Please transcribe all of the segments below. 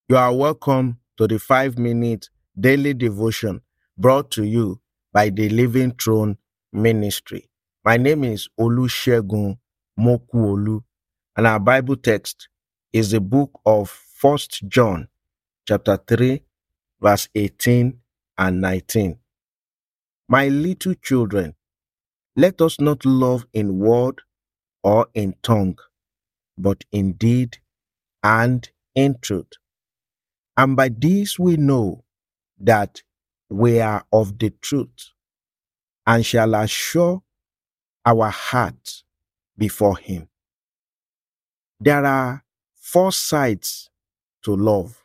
You are welcome to the 5-minute daily devotion brought to you by the Living Throne Ministry. My name is Olusegun Mokuolu, and our Bible text is the book of 1 John chapter 3, verse 18 and 19. My little children, let us not love in word or in tongue, but in deed and in truth. And by this we know that we are of the truth, and shall assure our hearts before Him. There are 4 sides to love.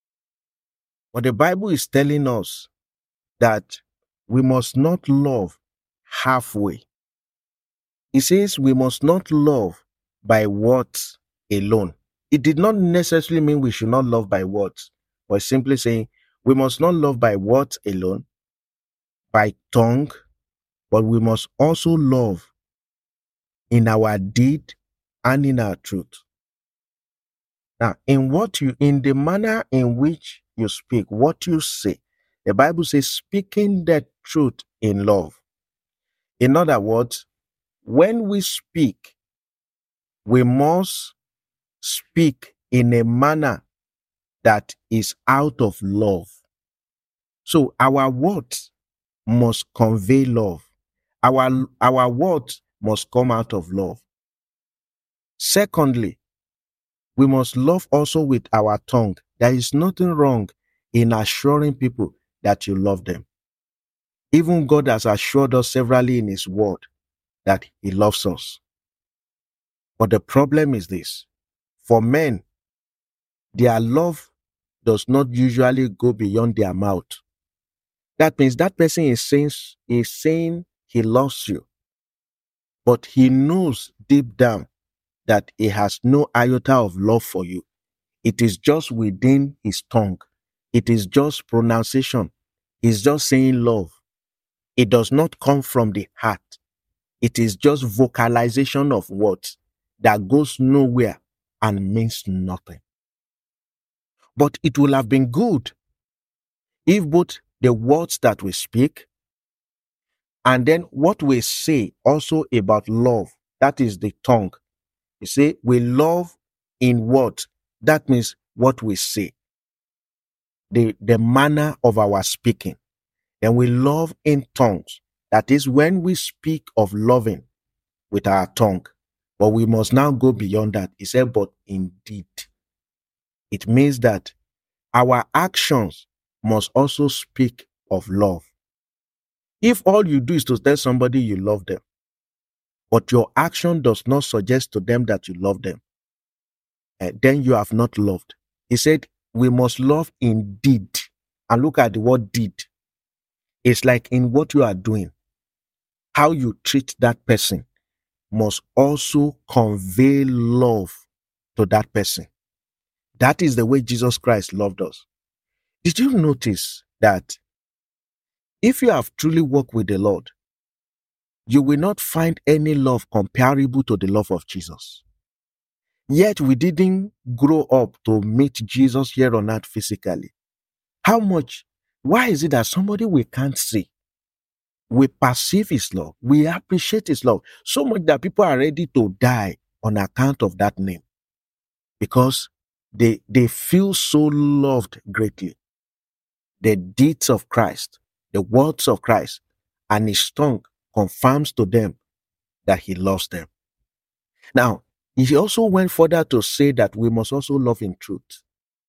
But the Bible is telling us that we must not love halfway. It says we must not love by words alone. It did not necessarily mean we should not love by words, but simply saying we must not love by words alone, by tongue, but we must also love in our deed and in our truth. Now, in the manner in which you speak, what you say, the Bible says speaking the truth in love. In other words, when we speak, we must speak in a manner that is out of love. So our words must convey love. Our words must come out of love. Secondly, we must love also with our tongue. There is nothing wrong in assuring people that you love them. Even God has assured us severally in His word that He loves us. But the problem is this: for men, their love does not usually go beyond their mouth. That means that person is saying he loves you, but he knows deep down that he has no iota of love for you. It is just within his tongue. It is just pronunciation. He's just saying love. It does not come from the heart. It is just vocalization of words that goes nowhere and means nothing. But it will have been good if both the words that we speak and then what we say also about love, that is the tongue. You say we love in words. That means what we say, the manner of our speaking. Then we love in tongues. That is when we speak of loving with our tongue. But we must now go beyond that. He said, but indeed. It means that our actions must also speak of love. If all you do is to tell somebody you love them, but your action does not suggest to them that you love them, then you have not loved. He said, we must love in deed. And look at the word deed. It's like in what you are doing. How you treat that person must also convey love to that person. That is the way Jesus Christ loved us. Did you notice that if you have truly walked with the Lord, you will not find any love comparable to the love of Jesus? Yet we didn't grow up to meet Jesus here on earth physically. Why is it that somebody we can't see, we perceive His love, we appreciate His love so much that people are ready to die on account of that name? Because they feel so loved greatly. The deeds of Christ, the words of Christ, and His tongue confirms to them that He loves them. Now, He also went further to say that we must also love in truth.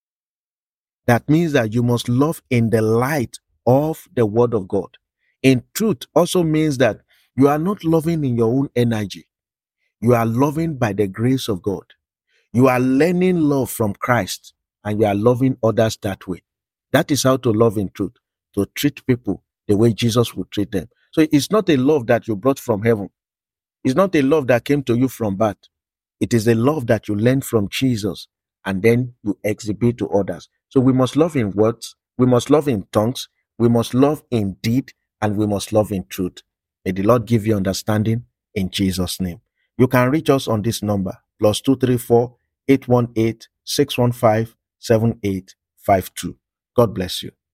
That means that you must love in the light of the Word of God. In truth also means that you are not loving in your own energy. You are loving by the grace of God. You are learning love from Christ, and you are loving others that way. That is how to love in truth, to treat people the way Jesus would treat them. So it's not a love that you brought from heaven. It's not a love that came to you from birth. It is a love that you learned from Jesus and then you exhibit to others. So we must love in words, we must love in tongues, we must love in deed, and we must love in truth. May the Lord give you understanding in Jesus' name. You can reach us on this number, +234 818 615 78 5:2. God bless you.